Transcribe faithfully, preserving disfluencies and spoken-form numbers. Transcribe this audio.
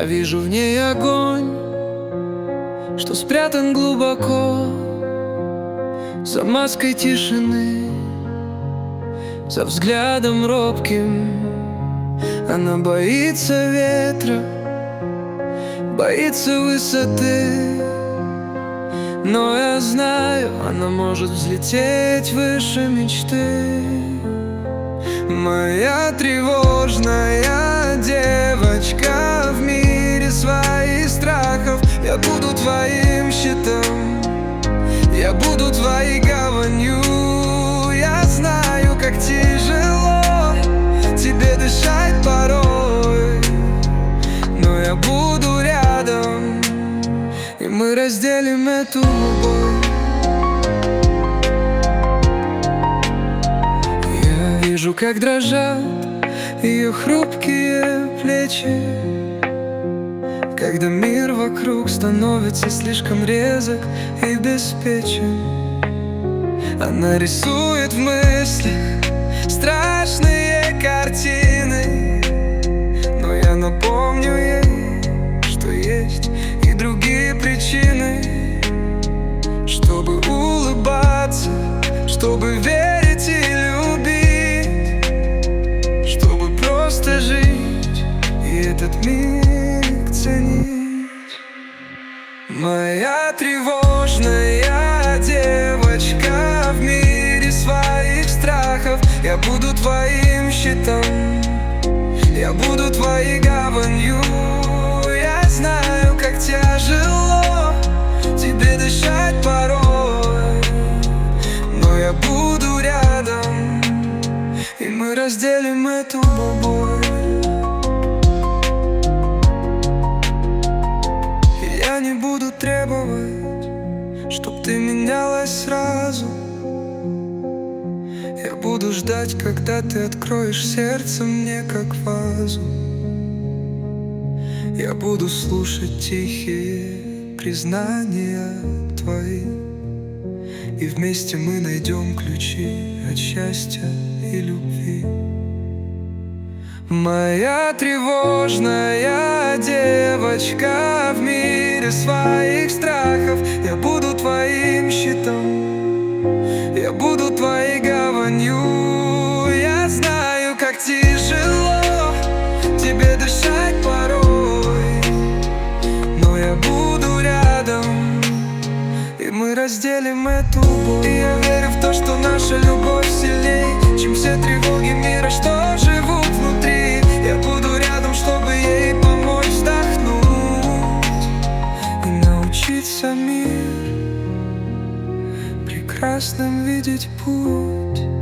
Я вижу в ней огонь, что спрятан глубоко за маской тишины, за взглядом робким. Она боится ветра, боится высоты, но я знаю, она может взлететь выше мечты. Моя тревожная девочка в мире своих страхов. Я буду твоим щитом, я буду твоей гаванью. Я знаю, как тяжело тебе дышать порой, но я буду рядом, и мы разделим эту боль. Я вижу, как дрожат ее хрупкие плечи, когда мир вокруг становится слишком резок и беспечен. Она рисует в мыслях страшные картины, но я напомню ей, что есть и другие причины, чтобы улыбаться, чтобы верить и любить, чтобы просто жить и этот миг ценить. Моя тревожная девочка в мире своих страхов. Я буду твоим щитом, я буду твоей гаванью. Я знаю, как тяжело тебе дышать порой, но я буду рядом, и мы разделим эту боль. Я не буду требовать, чтоб ты менялась сразу. Я буду ждать, когда ты откроешь сердце мне, как вазу. Я буду слушать тихие признания твои, и вместе мы найдем ключи от счастья и любви. Моя тревожная девочка в мире своих страхов. Я буду твоим щитом, я буду твоей гаванью. Я знаю, как тяжело тебе дышать порой, но я буду рядом, и мы разделим эту боль. И я верю в то, что наша любовь сильней, чем все тревоги мира, что живут внутри. Я буду рядом, чтобы ей помочь вздохнуть и научиться мир прекрасным видеть путь.